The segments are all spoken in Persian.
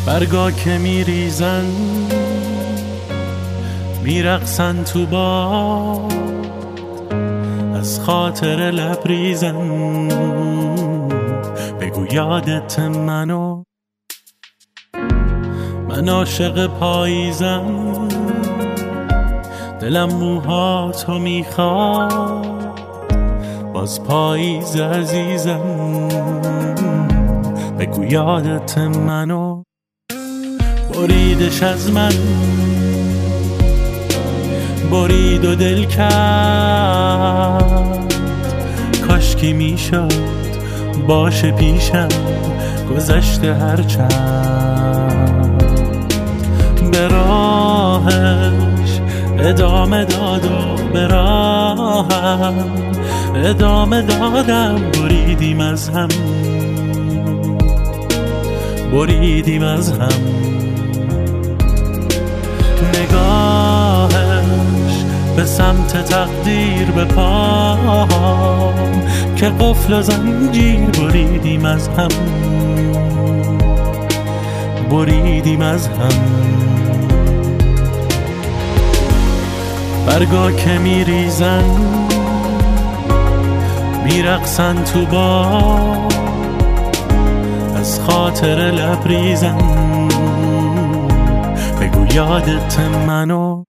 برگا که میریزن میرقصن تو باد، از خاطر لبریزن بگو یادت منو. من عاشق پاییزم، دلم موهاتو میخواد، باز پاییز عزیزم بگو یادت منو. بریدش از من، برید و دل کرد، کاشکی میشد باشه پیشم گذشته هرچند. به راهش ادامه داد و به راهم ادامه دادم، بریدیم از هم، بریدیم از هم. نگاهش به سمت تقدیر به پام، که قفل و زنجیر بریدیم از هم، بریدیم از هم. برگا که میریزن میرقصن تو باد، از خاطر لبریزن بگو یادت منو.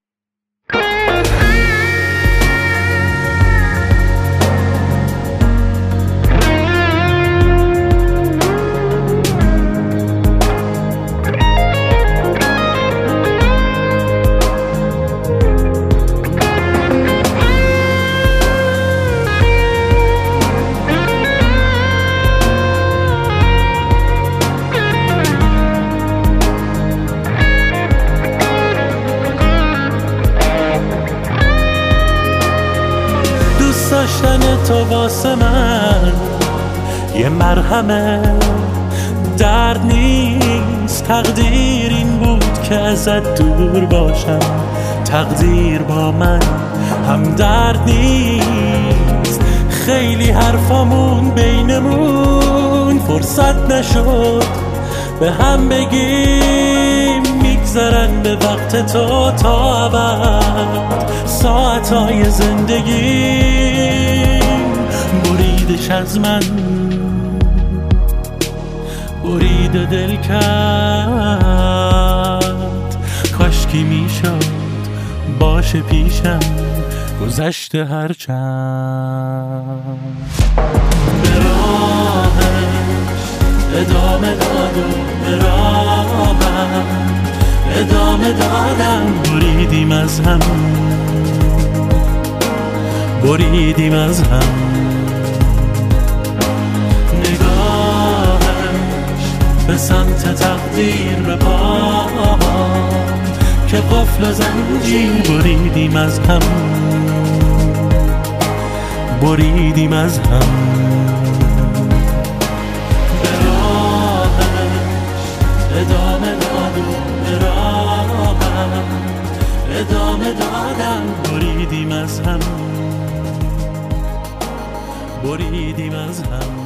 داشتن تو واسه من یه مرهمه، درد نیست. تقدیر این بود که ازت دور باشم، تقدیر با من هم درد نیست. خیلی حرفامون بینمون فرصت نشد به هم بگیم، میگذرن به وقت تو تا ابد ساعتهای زندگیم. بریدش از من، برید و دل کرد، کاشکی میشد باشه پیشم گذشته هرچند. به راهش ادامه داد و به راهم ادامه دادم، بریدیم از هم، بریدیم از هم. نگاهش به سمت تقدیر به پام، که قفل و زنجیر بریدیم از هم، بریدیم از هم. به راهش ادامه داد و به راهم ادامه دادم، بریدیم از هم، بریدیم از هم.